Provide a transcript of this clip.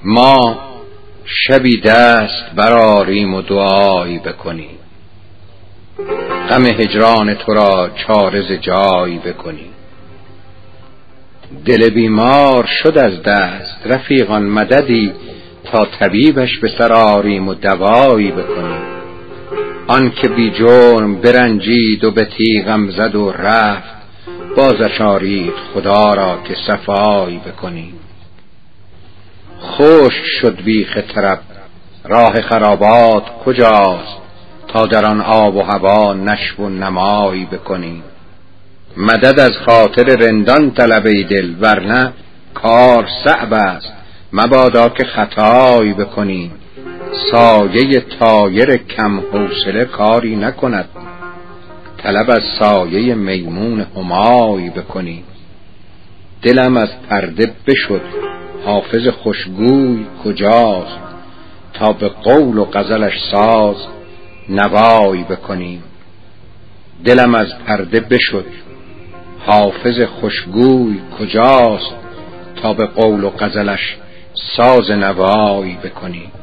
ما شبی دست برآریم و دعایی بکنیم، غم هجران تو را چاره ز جایی بکنیم. دل بیمار شد از دست، رفیقان مددی تا طبیبش به سر آریم و دوایی بکنیم. آن که بی جرم برنجید و به تیغم زد و رفت، بازش آرید خدا را که صفایی بکنیم. خشک شد بیخ طرب، راه خرابات کجاست تا در آن آب و هوا نشو و نمایی بکنیم. مدد از خاطر رندان طلب ای دل، ورنه کار صعب است مبادا که خطایی بکنیم. سایه طایر کم حوصله کاری نکند، طلب از سایه میمون همایی بکنیم. دلم از پرده بشد، حافظ خوشگوی کجاست تا به قول و غزلش ساز نوایی بکنیم. دلم از پرده بشد، حافظ خوشگوی کجاست تا به قول و غزلش ساز نوایی بکنیم.